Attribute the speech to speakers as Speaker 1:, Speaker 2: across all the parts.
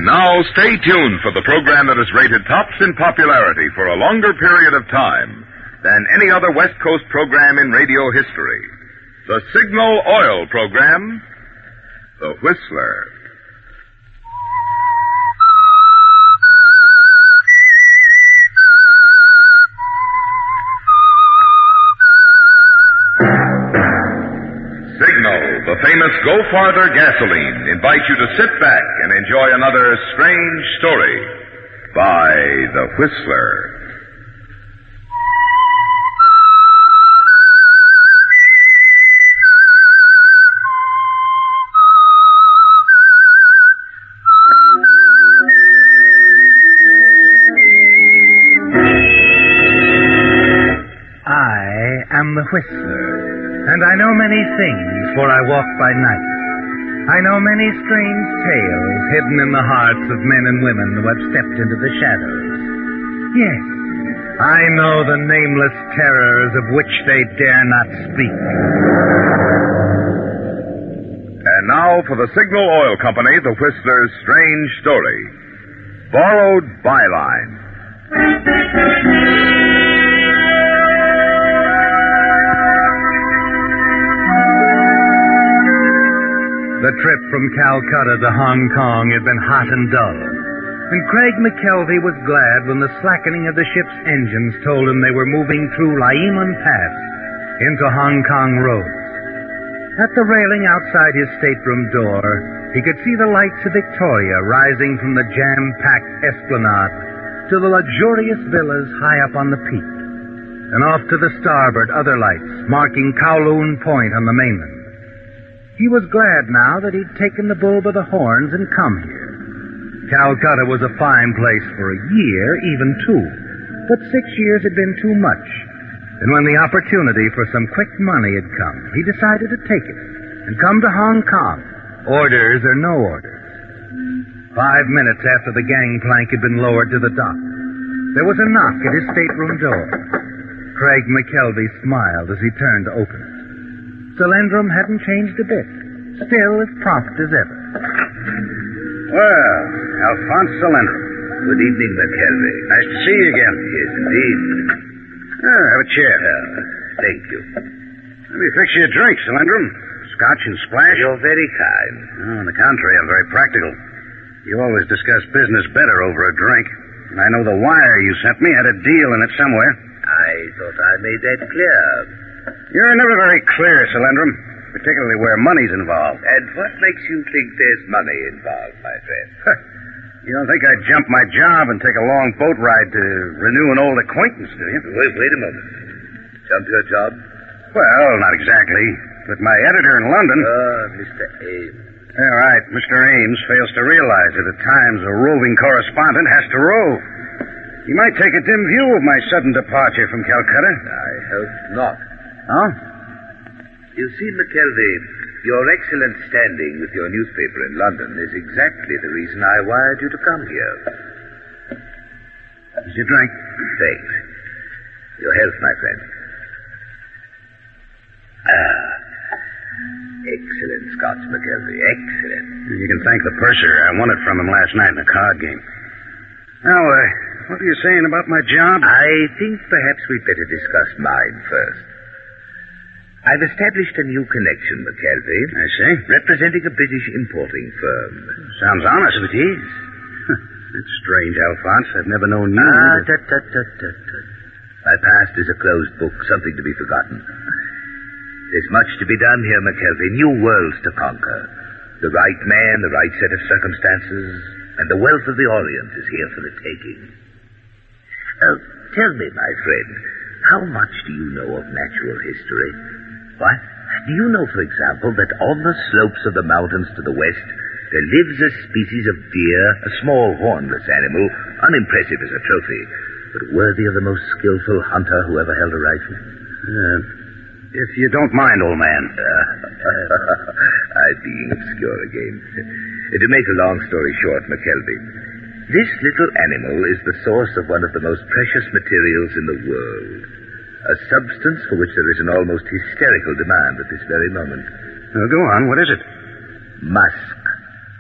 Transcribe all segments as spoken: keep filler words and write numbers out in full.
Speaker 1: And now, stay tuned for the program that is rated tops in popularity for a longer period of time than any other West Coast program in radio history. The Signal Oil program, The Whistler. Signal, the famous Go Farther gasoline, invites you to sit back and enjoy another strange story by The Whistler.
Speaker 2: I am The Whistler, and I know many things, for I walk by night. I know many strange tales hidden in the hearts of men and women who have stepped into the shadows. Yes, I know the nameless terrors of which they dare not speak.
Speaker 1: And now for the Signal Oil Company, The Whistler's strange story. Borrowed Byline.
Speaker 2: The trip from Calcutta to Hong Kong had been hot and dull, and Craig McKelvey was glad when the slackening of the ship's engines told him they were moving through Laiman Pass into Hong Kong roads. At the railing outside his stateroom door, he could see the lights of Victoria rising from the jam-packed esplanade to the luxurious villas high up on the peak, and off to the starboard other lights marking Kowloon Point on the mainland. He was glad now that he'd taken the bull by the horns and come here. Calcutta was a fine place for a year, even two, but six years had been too much. And when the opportunity for some quick money had come, he decided to take it and come to Hong Kong, orders or no orders. Five minutes after the gangplank had been lowered to the dock, there was a knock at his stateroom door. Craig McKelvey smiled as he turned to open it. Solandrum hadn't changed a bit, still as prompt as ever.
Speaker 3: Well, Alphonse Solandrum.
Speaker 4: Good evening, McKelvey.
Speaker 3: Nice to see you again.
Speaker 4: Yes, indeed.
Speaker 3: Oh, have a chair.
Speaker 4: Uh, thank you.
Speaker 3: Let me fix you a drink, Solandrum. Scotch and splash.
Speaker 4: You're very kind.
Speaker 3: Oh, on the contrary, I'm very practical. You always discuss business better over a drink. And I know the wire you sent me had a deal in it somewhere.
Speaker 4: I thought I made that clear.
Speaker 3: You're never very clear, Solandrum, particularly where money's involved.
Speaker 4: And what makes you think there's money involved, my friend?
Speaker 3: You don't think I'd jump my job and take a long boat ride to renew an old acquaintance, do you?
Speaker 4: Wait, wait a moment. Jump your job?
Speaker 3: Well, not exactly. But my editor in London...
Speaker 4: Ah, uh, Mister Ames.
Speaker 3: Yeah, right. Mister Ames fails to realize that at times a roving correspondent has to rove. He might take a dim view of my sudden departure from Calcutta.
Speaker 4: I hope not.
Speaker 3: Oh?
Speaker 4: You see, McKelvey, your excellent standing with your newspaper in London is exactly the reason I wired you to come here.
Speaker 3: Here's your drink.
Speaker 4: Thanks. Your health, my friend. Ah, excellent Scotch, McKelvey. Excellent.
Speaker 3: You can thank the purser. I won it from him last night in a card game. Now, uh, what are you saying about my job?
Speaker 4: I think perhaps we'd better discuss mine first. I've established a new connection, McKelvey.
Speaker 3: I see.
Speaker 4: Representing a British importing firm.
Speaker 3: Sounds honest. It is. That's strange, Alphonse. I've never known you.
Speaker 4: Ah, tut, tut, tut, tut, tut. My past is a closed book, something to be forgotten. There's much to be done here, McKelvey. New worlds to conquer. The right man, the right set of circumstances, and the wealth of the Orient is here for the taking. Uh, tell me, my friend, how much do you know of natural history? What? Do you know, for example, that on the slopes of the mountains to the west, there lives a species of deer, a small hornless animal, unimpressive as a trophy, but worthy of the most skillful hunter who ever held a rifle?
Speaker 3: Uh, if you don't mind, old man.
Speaker 4: I'm being obscure again. To make a long story short, McKelvey, this little animal is the source of one of the most precious materials in the world. A substance for which there is an almost hysterical demand at this very moment.
Speaker 3: Well, go on. What is it?
Speaker 4: Musk.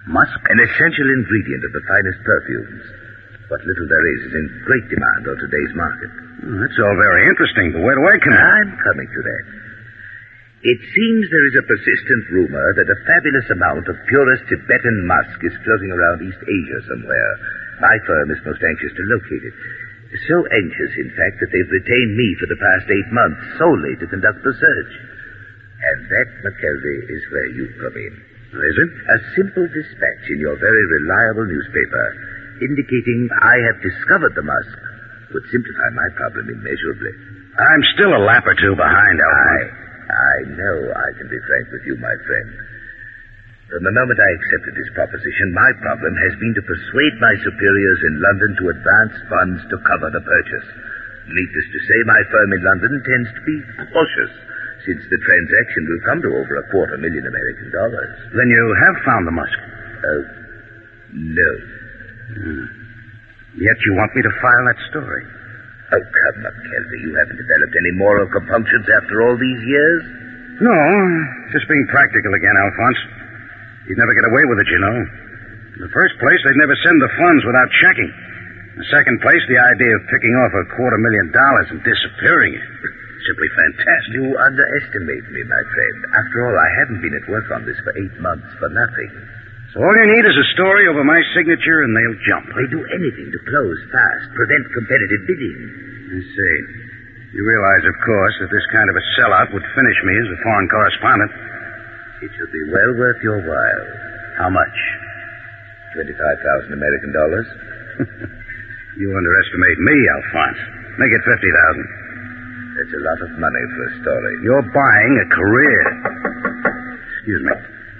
Speaker 3: Musk?
Speaker 4: An essential ingredient of the finest perfumes. What little there is is in great demand on today's market.
Speaker 3: Well, that's all very interesting, but where do I come in?
Speaker 4: I'm coming to that. It seems there is a persistent rumor that a fabulous amount of purest Tibetan musk is floating around East Asia somewhere. My firm is most anxious to locate it. So anxious, in fact, that they've retained me for the past eight months solely to conduct the search. And that, McKelvey, is where you come in.
Speaker 3: Is it?
Speaker 4: A simple dispatch in your very reliable newspaper indicating I have discovered the musk would simplify my problem immeasurably.
Speaker 3: I'm still a lap or two behind, Alphonse.
Speaker 4: I, I know I can be frank with you, my friend. From the moment I accepted this proposition, my problem has been to persuade my superiors in London to advance funds to cover the purchase. Needless to say, my firm in London tends to be cautious, since the transaction will come to over a quarter million American dollars.
Speaker 3: Then you have found the musk?
Speaker 4: Oh, no.
Speaker 3: Hmm. Yet you want me to file that story?
Speaker 4: Oh, come, McKelvey, you haven't developed any moral compunctions after all these years?
Speaker 3: No, just being practical again, Alphonse. You'd never get away with it, you know. In the first place, they'd never send the funds without checking. In the second place, the idea of picking off a quarter million dollars and disappearing it. Simply fantastic.
Speaker 4: You underestimate me, my friend. After all, I haven't been at work on this for eight months for nothing.
Speaker 3: So all you need is a story over my signature and they'll jump.
Speaker 4: They do anything to close fast, prevent competitive bidding.
Speaker 3: I see. You realize, of course, that this kind of a sellout would finish me as a foreign correspondent.
Speaker 4: It should be well worth your while.
Speaker 3: How much?
Speaker 4: Twenty-five thousand American dollars.
Speaker 3: You underestimate me, Alphonse. Make it fifty thousand.
Speaker 4: That's a lot of money for a story.
Speaker 3: You're buying a career. Excuse me.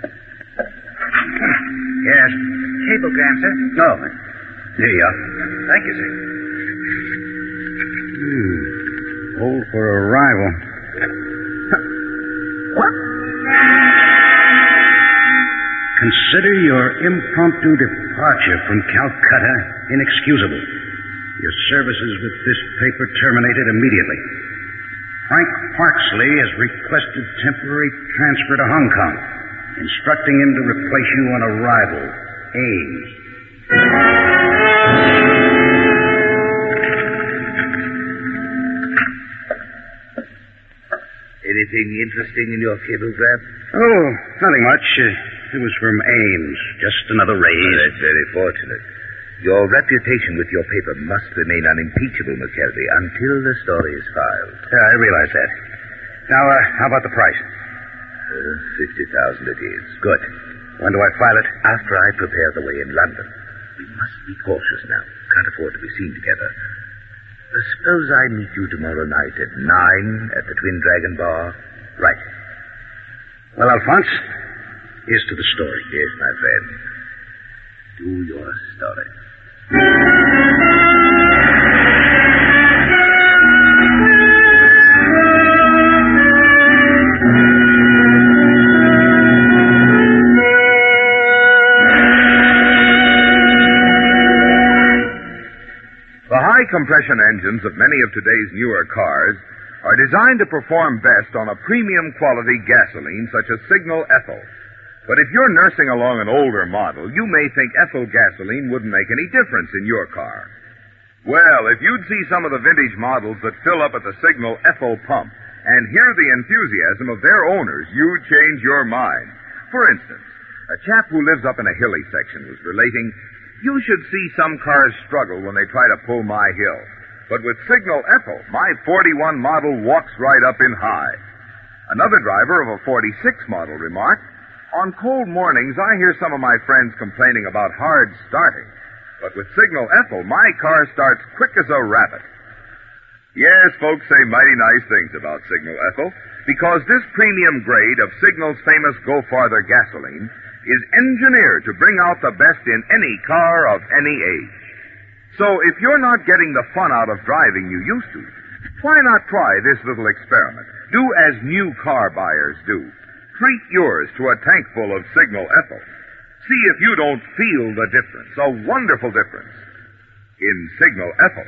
Speaker 3: Yes.
Speaker 2: Cablegram, sir.
Speaker 3: Oh, here you are.
Speaker 2: Thank you, sir.
Speaker 3: Hmm. Hold for arrival.
Speaker 4: What?
Speaker 3: Consider your impromptu departure from Calcutta inexcusable. Your services with this paper terminated immediately. Frank Parksley has requested temporary transfer to Hong Kong, instructing him to replace you on arrival. Ames.
Speaker 4: Anything interesting in your cablegram?
Speaker 3: Oh, nothing much. Uh, it was from Ames. Just another raise.
Speaker 4: Oh, that's very fortunate. Your reputation with your paper must remain unimpeachable, McKelvey, until the story is filed.
Speaker 3: Yeah, I realize that. Now, uh, how about the price?
Speaker 4: Uh, Fifty thousand it is.
Speaker 3: Good. When do I file it?
Speaker 4: After I prepare the way in London. We must be cautious now. Can't afford to be seen together. Uh, suppose I meet you tomorrow night at nine at the Twin Dragon Bar.
Speaker 3: Right. Well, Alphonse, here's to the story.
Speaker 4: Yes, my friend. Do your story.
Speaker 1: The high-compression engines of many of today's newer cars are designed to perform best on a premium-quality gasoline such as Signal Ethyl. But if you're nursing along an older model, you may think ethyl gasoline wouldn't make any difference in your car. Well, if you'd see some of the vintage models that fill up at the Signal Ethyl pump and hear the enthusiasm of their owners, you'd change your mind. For instance, a chap who lives up in a hilly section was relating, "You should see some cars struggle when they try to pull my hill. But with Signal Ethyl, my forty-one model walks right up in high." Another driver of a forty-six model remarked, "On cold mornings, I hear some of my friends complaining about hard starting. But with Signal Ethyl, my car starts quick as a rabbit." Yes, folks say mighty nice things about Signal Ethyl, because this premium grade of Signal's famous Go Farther gasoline is engineered to bring out the best in any car of any age. So if you're not getting the fun out of driving you used to, why not try this little experiment? Do as new car buyers do. Treat yours to a tankful of Signal Ethyl. See if you don't feel the difference, a wonderful difference, in Signal Ethyl.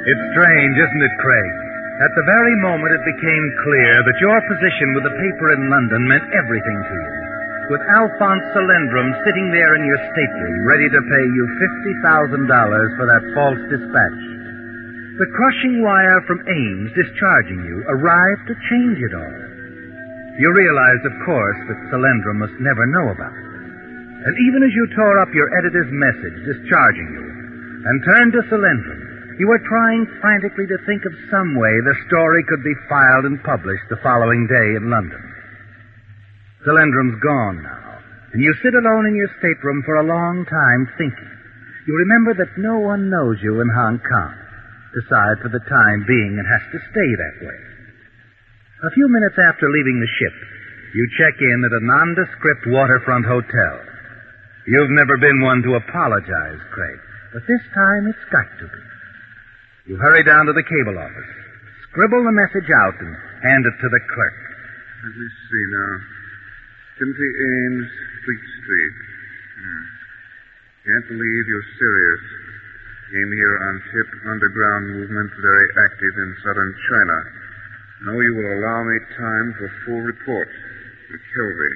Speaker 2: It's strange, isn't it, Craig? At the very moment it became clear that your position with the paper in London meant everything to you, with Alphonse Solendrum sitting there in your stateroom, ready to pay you fifty thousand dollars for that false dispatch. The crushing wire from Ames discharging you arrived to change it all. You realized, of course, that Solendrum must never know about it. And even as you tore up your editor's message discharging you and turned to Solendrum, you were trying frantically to think of some way the story could be filed and published the following day in London. Solendrum's gone now, and you sit alone in your stateroom for a long time thinking. You remember that no one knows you in Hong Kong, aside for the time being, and has to stay that way. A few minutes after leaving the ship, you check in at a nondescript waterfront hotel. You've never been one to apologize, Craig, but this time it's got to be. You hurry down to the cable office, scribble the message out, and hand it to the clerk.
Speaker 5: Let me see now. Timothy Ames, Fleet Street. Hmm. Can't believe you're serious. Came here on tip underground movement very active in southern China. Know you will allow me time for full report. McKelvey.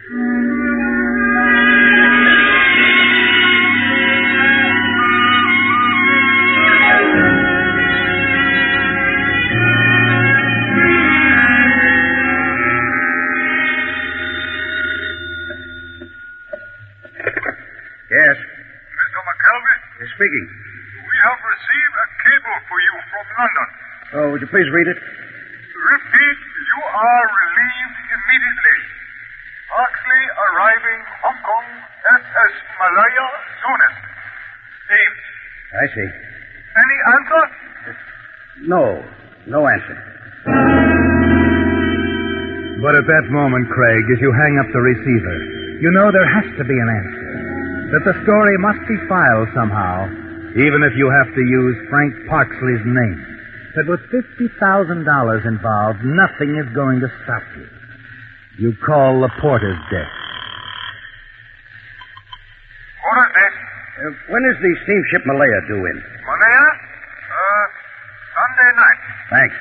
Speaker 3: Yes.
Speaker 5: Mister McKelvey?
Speaker 3: Yes, speaking.
Speaker 5: We have received a cable for you from London.
Speaker 3: Oh, would you please read it?
Speaker 5: Repeat, you are relieved immediately. Oxley arriving Hong Kong, S S Malaya soonest. Ames.
Speaker 3: I see.
Speaker 5: Any answer?
Speaker 3: No. No answer.
Speaker 2: But at that moment, Craig, as you hang up the receiver, you know there has to be an answer. That the story must be filed somehow, even if you have to use Frank Parksley's name. That with fifty thousand dollars involved, nothing is going to stop you. You call the porter's desk.
Speaker 5: Porter's desk?
Speaker 3: Uh, when is the steamship Malaya due in?
Speaker 5: Malaya? Uh, Sunday night.
Speaker 3: Thanks.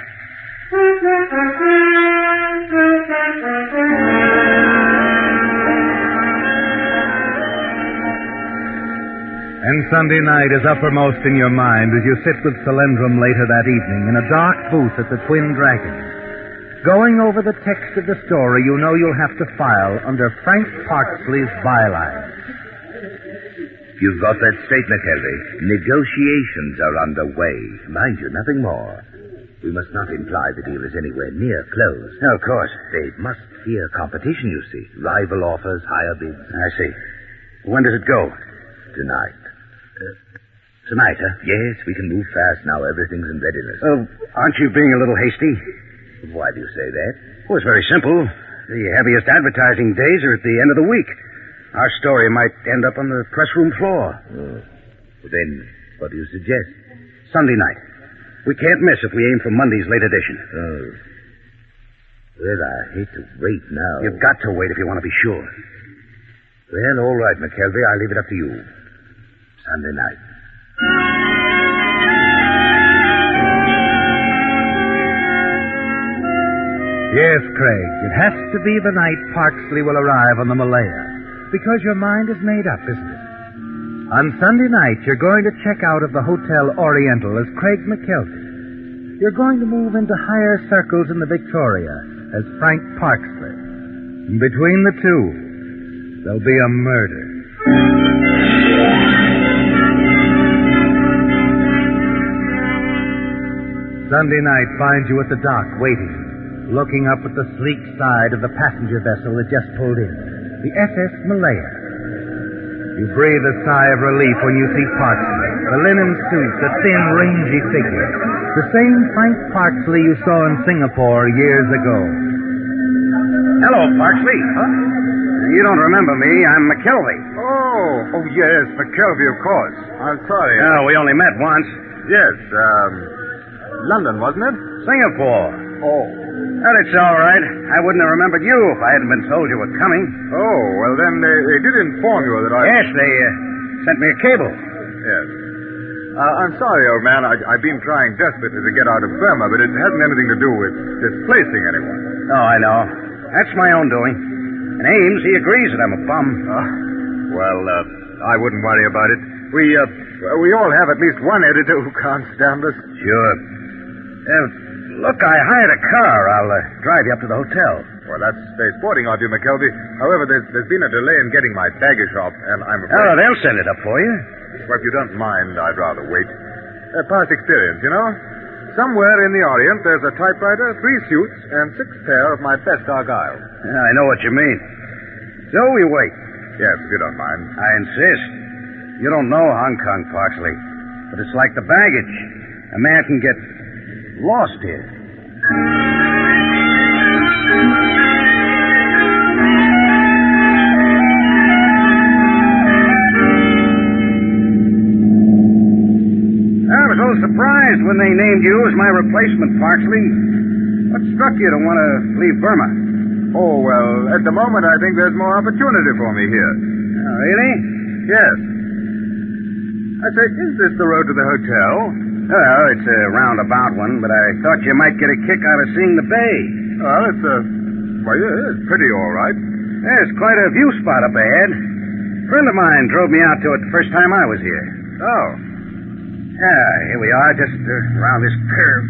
Speaker 2: And Sunday night is uppermost in your mind as you sit with Solendrum later that evening in a dark booth at the Twin Dragons. Going over the text of the story you know you'll have to file under Frank Parksley's byline.
Speaker 4: You've got that straight, McKelvey. Negotiations are underway. Mind you, nothing more. We must not imply the deal is anywhere near closed.
Speaker 3: Oh, of course.
Speaker 4: They must fear competition, you see. Rival offers, higher bids.
Speaker 3: I see. When does it go?
Speaker 4: Tonight.
Speaker 3: Uh, tonight, huh?
Speaker 4: Yes, we can move fast now. Everything's in readiness.
Speaker 3: Oh, aren't you being a little hasty?
Speaker 4: Why do you say that?
Speaker 3: Well, it's very simple. The heaviest advertising days are at the end of the week. Our story might end up on the press room floor.
Speaker 4: Oh. Well, then, what do you suggest?
Speaker 3: Sunday night. We can't miss if we aim for Monday's late edition.
Speaker 4: Oh. Well, I hate to wait now.
Speaker 3: You've got to wait if you want to be sure.
Speaker 4: Well, all right, McKelvey. I'll leave it up to you. Sunday night.
Speaker 2: Yes, Craig, it has to be the night Parksley will arrive on the Malaya, because your mind is made up, isn't it? On Sunday night, you're going to check out of the Hotel Oriental as Craig McKelvey. You're going to move into higher circles in the Victoria as Frank Parksley. And between the two, there'll be a murder. Sunday night finds you at the dock, waiting, looking up at the sleek side of the passenger vessel that just pulled in, the S S Malaya. You breathe a sigh of relief when you see Parksley, the linen suit, the thin, rangy figure, the same Frank Parksley you saw in Singapore years ago.
Speaker 3: Hello, Parksley. Huh? You don't remember me. I'm McKelvey.
Speaker 5: Oh, oh yes, McKelvey, of course. I'm sorry.
Speaker 3: No, we only met once.
Speaker 5: Yes, um, London, wasn't it?
Speaker 3: Singapore.
Speaker 5: Oh.
Speaker 3: Well, it's all right. I wouldn't have remembered you if I hadn't been told you were coming.
Speaker 5: Oh, well, then they, they did inform you that I...
Speaker 3: Yes, they uh, sent me a cable.
Speaker 5: Yes. Uh, I'm sorry, old man. I, I've been trying desperately to get out of Burma, but it hasn't anything to do with displacing anyone.
Speaker 3: Oh, I know. That's my own doing. And Ames, he agrees that I'm a bum.
Speaker 5: Uh, well, uh, I wouldn't worry about it. We, uh, we all have at least one editor who can't stand us.
Speaker 3: Sure. Uh, look, I hired a car. I'll uh, drive you up to the hotel.
Speaker 5: Well, that's very sporting of you, McKelvey. However, there's, there's been a delay in getting my baggage off, and I'm afraid...
Speaker 3: Oh, they'll send it up for you.
Speaker 5: Well, if you don't mind, I'd rather wait. Uh, past experience, you know? Somewhere in the Orient, there's a typewriter, three suits, and six pair of my best Argyle.
Speaker 3: Yeah, I know what you mean. So we wait.
Speaker 5: Yes, if you don't mind.
Speaker 3: I insist. You don't know Hong Kong, Parksley, but it's like the baggage. A man can get lost here. I was a little surprised when they named you as my replacement, Parksley. What struck you to want to leave Burma?
Speaker 5: Oh, well, at the moment, I think there's more opportunity for me here.
Speaker 3: Oh, really?
Speaker 5: Yes. I say, is this the road to the hotel?
Speaker 3: Well, it's a roundabout one, but I thought you might get a kick out of seeing the bay.
Speaker 5: Well, it's a... Well, yeah, it's pretty all right.
Speaker 3: There's quite a view spot up ahead. A friend of mine drove me out to it the first time I was here.
Speaker 5: Oh.
Speaker 3: Yeah, here we are, just uh, around this curve.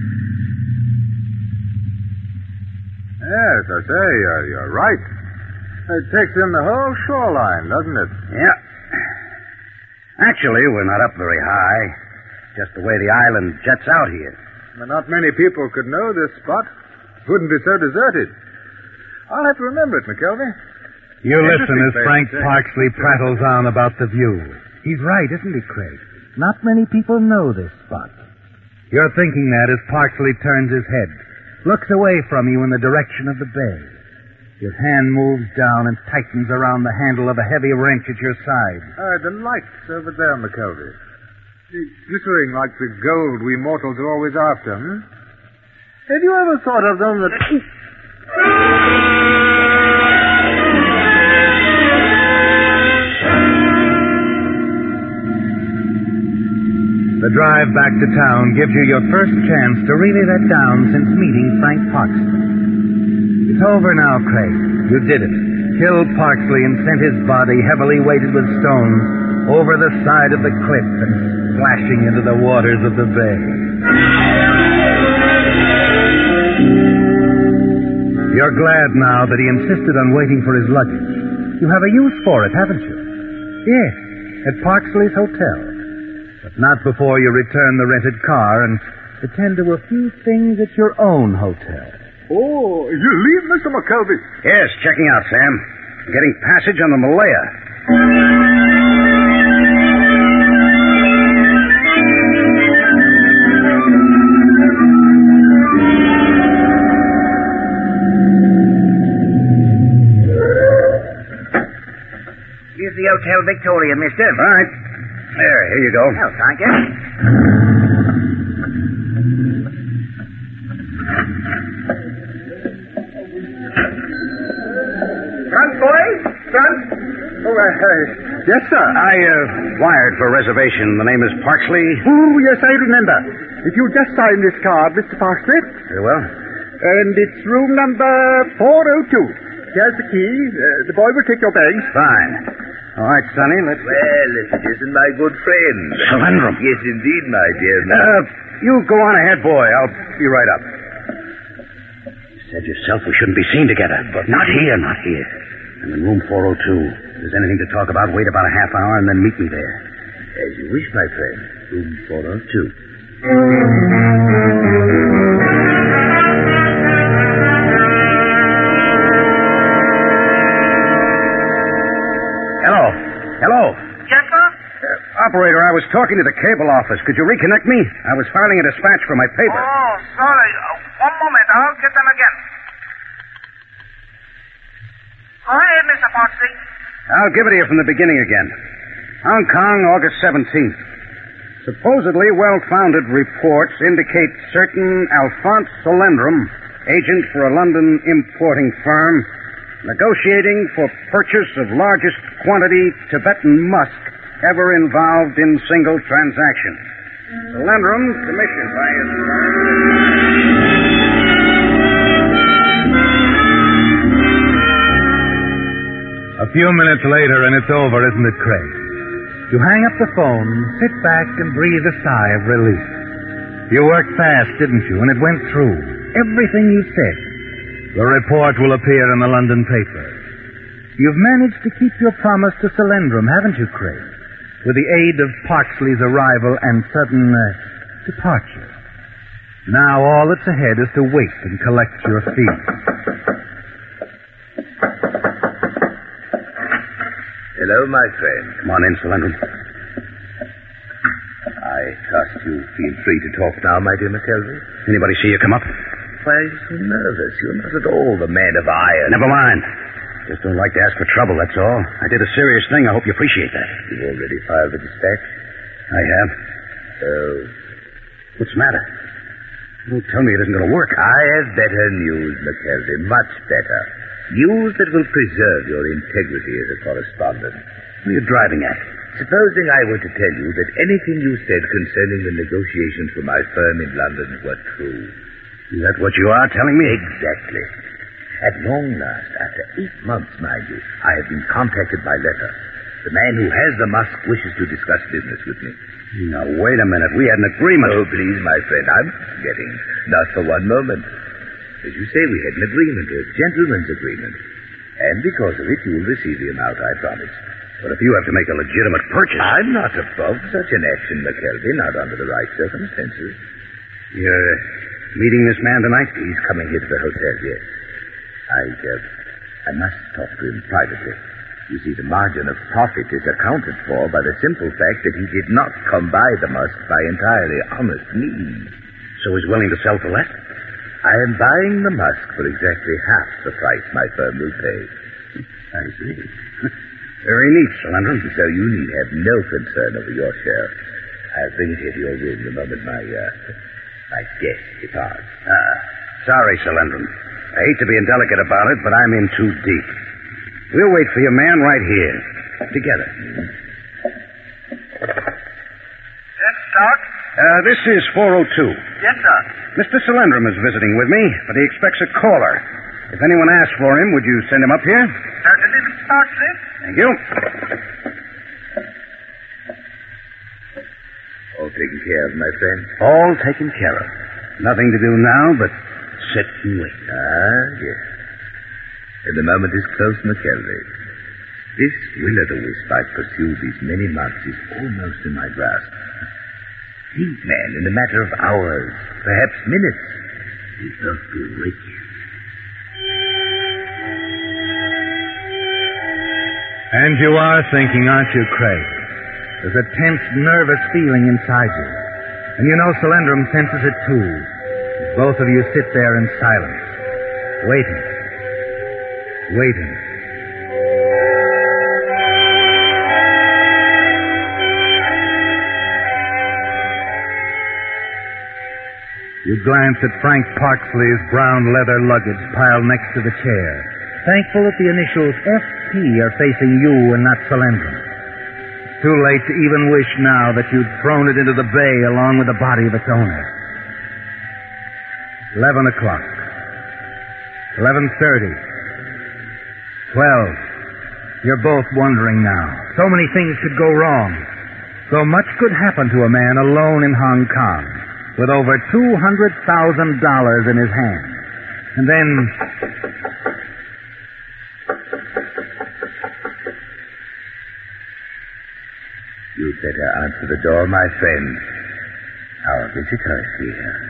Speaker 5: Yes, I say, uh, you're right. It takes in the whole shoreline, doesn't it?
Speaker 3: Yeah. Actually, we're not up very high. Just the way the island jets out here.
Speaker 5: Well, not many people could know this spot. It wouldn't be so deserted. I'll have to remember it, McKelvey.
Speaker 2: You listen as
Speaker 5: place
Speaker 2: Frank
Speaker 5: to say.
Speaker 2: Parksley prattles on about the view. He's right, isn't he, Craig? Not many people know this spot. You're thinking that as Parksley turns his head, looks away from you in the direction of the bay. Your hand moves down and tightens around the handle of a heavy wrench at your side.
Speaker 5: Ah, the lights over there, McKelvey. Glittering like the gold we mortals are always after, hmm? Have you ever thought of them that...
Speaker 2: The drive back to town gives you your first chance to really let down since meeting Frank Parksley. It's over now, Craig. You did it. Killed Parksley and sent his body, heavily weighted with stones, over the side of the cliff and splashing into the waters of the bay. You're glad now that he insisted on waiting for his luggage. You have a use for it, haven't you? Yes, at Parksley's hotel. But not before you return the rented car and attend to a few things at your own hotel.
Speaker 5: Oh, you leave, Mister McKelvey?
Speaker 3: Yes, checking out, Sam. Getting passage on the Malaya.
Speaker 6: Here's the Hotel Victoria, mister.
Speaker 3: Right. There, here you go.
Speaker 6: Oh, thank you. Front, boys. Front.
Speaker 5: Oh, uh, uh, yes, sir.
Speaker 3: I, uh, wired for a reservation. The name is Parksley.
Speaker 5: Oh, yes, I remember. If you just sign this card, Mister Parksley.
Speaker 3: Very well.
Speaker 5: And it's room number four oh two. Here's the key. Uh, the boy will take your bags.
Speaker 3: Fine. All right, Sonny, let's...
Speaker 4: Well, if it isn't my good friend.
Speaker 3: Solendrum.
Speaker 4: Yes, indeed, my dear.
Speaker 3: Uh, you go on ahead, boy. I'll be right up. You said yourself we shouldn't be seen together. But not here, not here. I'm in room four oh two. If there's anything to talk about, wait about a half hour and then meet me there.
Speaker 4: As you wish, my friend. Room four oh two.
Speaker 3: Hello. Hello.
Speaker 6: Yes, sir?
Speaker 3: Uh, operator, I was talking to the cable office. Could you reconnect me? I was filing a dispatch for my paper.
Speaker 6: Oh, sorry. Uh, one moment. I'll get them again. Go ahead, Mister Parksley.
Speaker 3: I'll give it to you from the beginning again. Hong Kong, August seventeenth. Supposedly well-founded reports indicate certain Alphonse Solendrum, agent for a London importing firm, negotiating for purchase of largest quantity Tibetan musk ever involved in single transactions. Solandrum, commissioned by his firm.
Speaker 2: A few minutes later, and it's over, isn't it, Craig? You hang up the phone, sit back, and breathe a sigh of relief. You worked fast, didn't you? And it went through. Everything you said. The report will appear in the London paper. You've managed to keep your promise to Solandrum, haven't you, Craig? With the aid of Parksley's arrival and sudden uh, departure. Now all that's ahead is to wait and collect your fee.
Speaker 4: Hello, my friend.
Speaker 3: Come on in, Solandrum.
Speaker 4: I trust you feel free to talk now, my dear McKelvey.
Speaker 3: Anybody see you come up?
Speaker 4: Why are you so nervous? You're not at all the man of iron.
Speaker 3: Never mind. Just don't like to ask for trouble, that's all. I did a serious thing. I hope you appreciate that.
Speaker 4: You've already filed the dispatch?
Speaker 3: I have.
Speaker 4: Oh.
Speaker 3: What's the matter? Don't tell me it isn't going to work.
Speaker 4: I have better news, McKelvey. Much better. News that will preserve your integrity as a correspondent.
Speaker 3: What are you driving at?
Speaker 4: Supposing I were to tell you that anything you said concerning the negotiations for my firm in London were true.
Speaker 3: Is that what you are telling me?
Speaker 4: Exactly. At long last, after eight months, mind you, I have been contacted by letter. The man who has the musk wishes to discuss business with me.
Speaker 3: Now, wait a minute. We had an agreement.
Speaker 4: Oh, please, my friend, I'm forgetting. Not for one moment. As you say, we had an agreement, a gentleman's agreement. And because of it, you will receive the amount I promised.
Speaker 3: But if you have to make a legitimate purchase...
Speaker 4: I'm not above such an action, McKelvey, not under the right circumstances.
Speaker 3: You're meeting this man tonight?
Speaker 4: He's coming here to the hotel, yes. I, uh, I must talk to him privately. You see, the margin of profit is accounted for by the simple fact that he did not come by the musk by entirely honest means.
Speaker 3: So he's willing to sell for less?
Speaker 4: I am buying the musk for exactly half the price my firm will pay.
Speaker 3: I see. Very neat, Solandrum.
Speaker 4: So you need have no concern over your share. I'll bring it here to your room the moment my, uh, my guest departs.
Speaker 3: Ah, sorry, Solandrum. I hate to be indelicate about it, but I'm in too deep. We'll wait for your man right here. Together.
Speaker 6: Yes, Doc?
Speaker 3: Uh, this is four oh two.
Speaker 6: Yes, sir.
Speaker 3: Mister Solandrum is visiting with me, but he expects a caller. If anyone asks for him, would you send him up here?
Speaker 6: Certainly, Mister Parksley.
Speaker 3: Thank you.
Speaker 4: All taken care of, my friend?
Speaker 3: All taken care of. Nothing to do now but sit and wait.
Speaker 4: Ah, yes. And the moment is close, McKelvey. This will-o'-the-wisp I've pursued these many months is almost in my grasp. Think, man, in a matter of hours, perhaps minutes, we both be rich.
Speaker 2: And you are thinking, aren't you, Craig? There's a tense, nervous feeling inside you. And you know Solandrum senses it too. Both of you sit there in silence, waiting, waiting. You glance at Frank Parksley's brown leather luggage piled next to the chair, thankful that the initials F P are facing you and not Solandrum. It's too late to even wish now that you'd thrown it into the bay along with the body of its owner. Eleven o'clock. Eleven thirty. Twelve. You're both wondering now. So many things could go wrong. So much could happen to a man alone in Hong Kong, with over two hundred thousand dollars in his hand. And then...
Speaker 4: You'd better answer the door, my friend. Our visitor is here.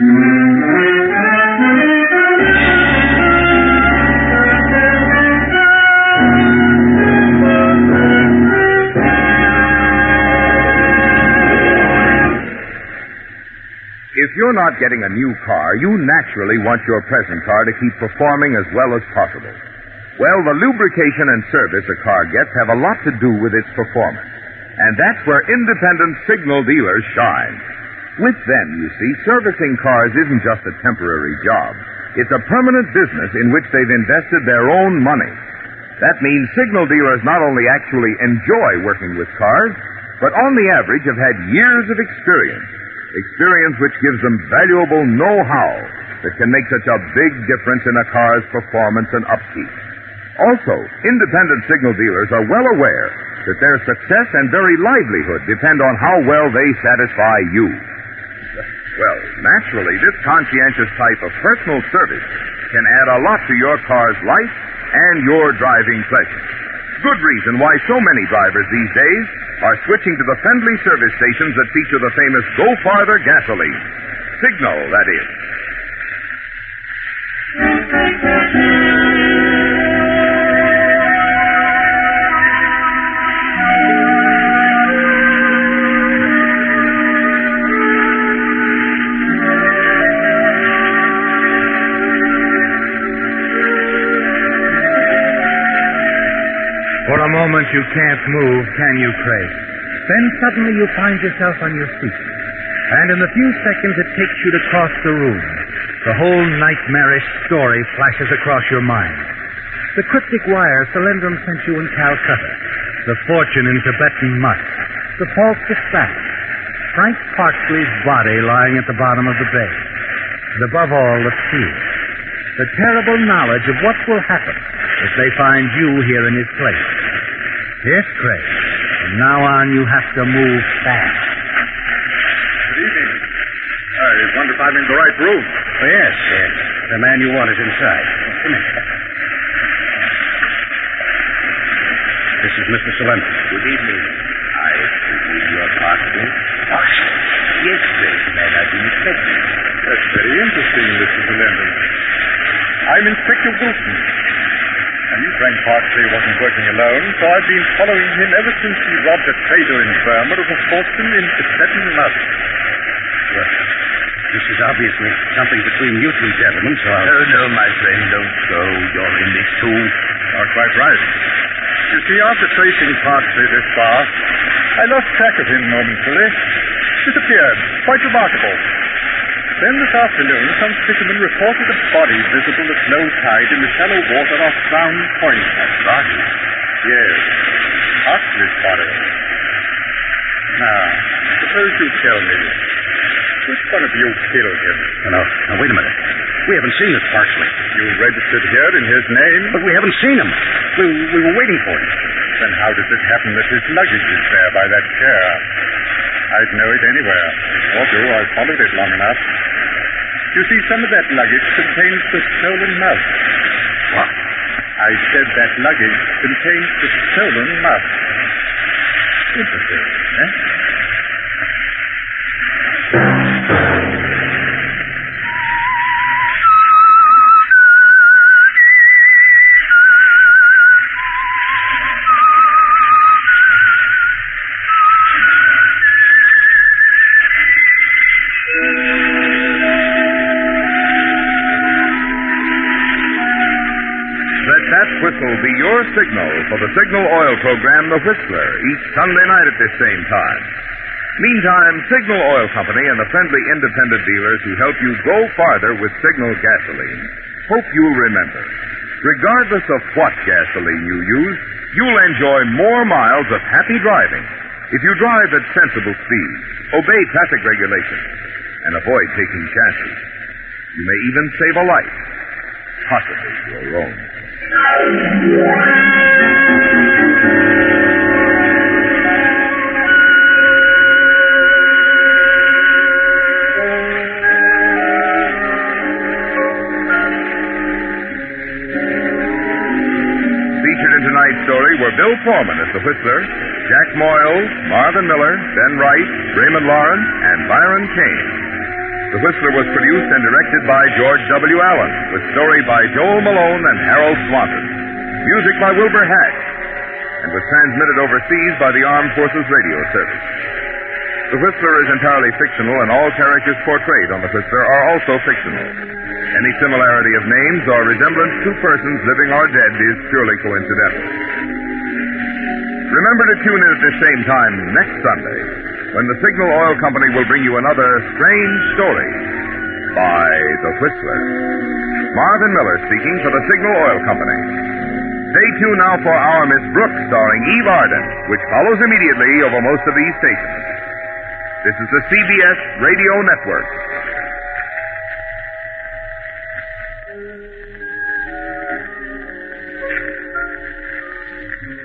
Speaker 1: If you're not getting a new car, you naturally want your present car to keep performing as well as possible. Well, the lubrication and service a car gets have a lot to do with its performance. And that's where independent signal dealers shine. With them, you see, servicing cars isn't just a temporary job. It's a permanent business in which they've invested their own money. That means signal dealers not only actually enjoy working with cars, but on the average have had years of experience. Experience which gives them valuable know-how that can make such a big difference in a car's performance and upkeep. Also, independent signal dealers are well aware that their success and very livelihood depend on how well they satisfy you. Well, naturally, this conscientious type of personal service can add a lot to your car's life and your driving pleasure. Good reason why so many drivers these days are switching to the friendly service stations that feature the famous Go Farther gasoline. Signal, that is.
Speaker 2: For a moment you can't move, can you, Craig? Then suddenly you find yourself on your feet. And in the few seconds it takes you to cross the room, the whole nightmarish story flashes across your mind. The cryptic wire Solyndram sent you in Calcutta, the fortune in Tibetan musk, the false dispatch, Frank Parksley's body lying at the bottom of the bay, and above all, the fear, the terrible knowledge of what will happen if they find you here in his place. Yes, Craig. From now on, you have to move fast.
Speaker 5: Good evening. I wonder if I'm in the right room.
Speaker 3: Oh, yes, yes. The man you want is inside. Come in. This is Mister Solyndram.
Speaker 4: Good evening. I presume you're Parksley? Yes, Craig. Man, I've been expecting.
Speaker 5: That's very interesting, Mister Solyndram. I'm Inspector Wilson. I knew Frank Parksley wasn't working alone, so I've been following him ever since he robbed a trader in Burma of a fortune in Tibetan musk.
Speaker 3: Well, this is obviously something between you two gentlemen, so I'll...
Speaker 4: No, no, my friend, don't go. You're in this too.
Speaker 5: You're quite right. You see, after tracing Parksley this far, I lost track of him momentarily. Disappeared. Quite remarkable. Then this afternoon, some fishermen reported a body visible at low tide in the shallow water off Crown Point.
Speaker 4: A body?
Speaker 5: Yes. Parksley's body. Now, suppose you tell me, which one of you killed him?
Speaker 3: No, no, wait a minute. We haven't seen this Parksley.
Speaker 5: You registered here in his name?
Speaker 3: But we haven't seen him. We, we were waiting for him.
Speaker 5: Then how does it happen that his luggage is there by that chair? I'd know it anywhere. Or do, I've followed it long enough. You see, some of that luggage contains the stolen musk.
Speaker 3: What?
Speaker 5: I said that luggage contains the stolen musk. Interesting, eh?
Speaker 1: Whistle be your signal for the Signal Oil program, The Whistler, each Sunday night at this same time. Meantime, Signal Oil Company and the friendly independent dealers who help you go farther with Signal gasoline hope you'll remember, regardless of what gasoline you use, you'll enjoy more miles of happy driving if you drive at sensible speeds, obey traffic regulations, and avoid taking chances. You may even save a life, possibly your own. Tonight's story were Bill Foreman as the Whistler, Jack Moyles, Marvin Miller, Ben Wright, Raymond Lawrence, and Byron Kane. The Whistler was produced and directed by George W. Allen, with story by Joel Malone and Harold Swanton. Music by Wilbur Hatch, and was transmitted overseas by the Armed Forces Radio Service. The Whistler is entirely fictional, and all characters portrayed on the Whistler are also fictional. Any similarity of names or resemblance to persons living or dead is purely coincidental. Remember to tune in at this same time next Sunday, when the Signal Oil Company will bring you another strange story by The Whistler. Marvin Miller speaking for the Signal Oil Company. Stay tuned now for Our Miss Brooks, starring Eve Arden, which follows immediately over most of these stations. This is the C B S Radio Network.